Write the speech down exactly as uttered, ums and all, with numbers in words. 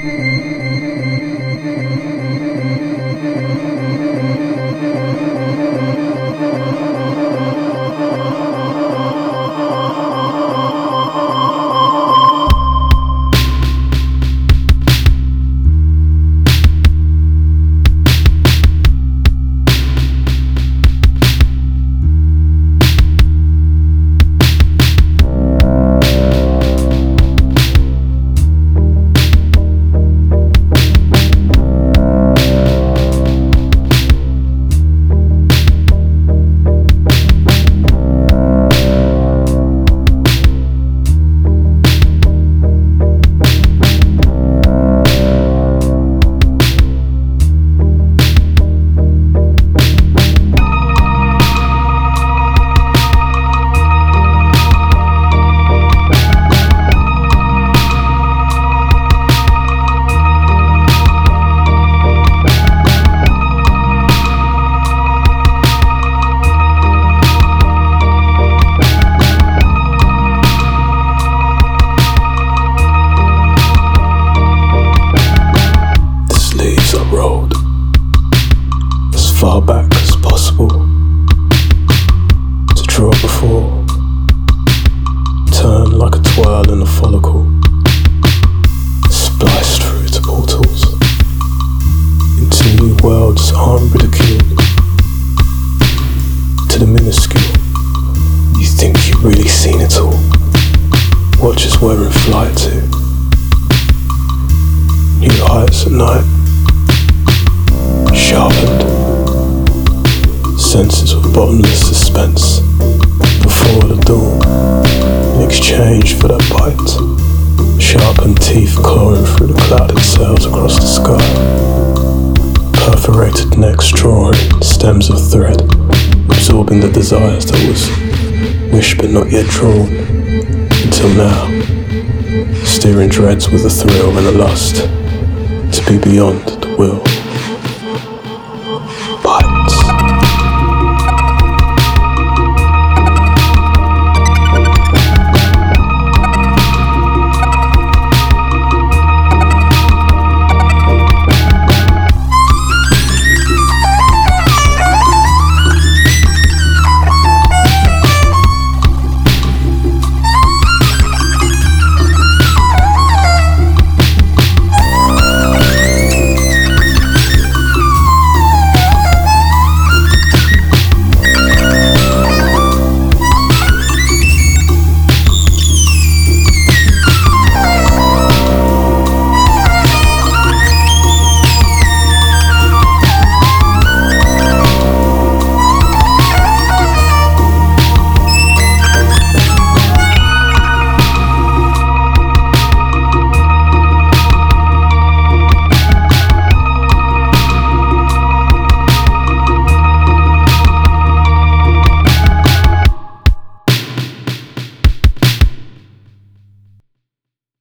Far back as possible to draw before, turn like a twirl in a follicle, spliced through to portals into new worlds unridiculed. To the minuscule, you think you've really seen it all. Watch as we're in flight to new heights at night, sharpened senses of bottomless suspense before the dawn, in exchange for that bite, sharpened teeth clawing through the clouded sails across the sky, perforated necks drawing stems of thread, absorbing the desires that was wished but not yet drawn, until now, steering dreads with a thrill and a lust to be beyond the will.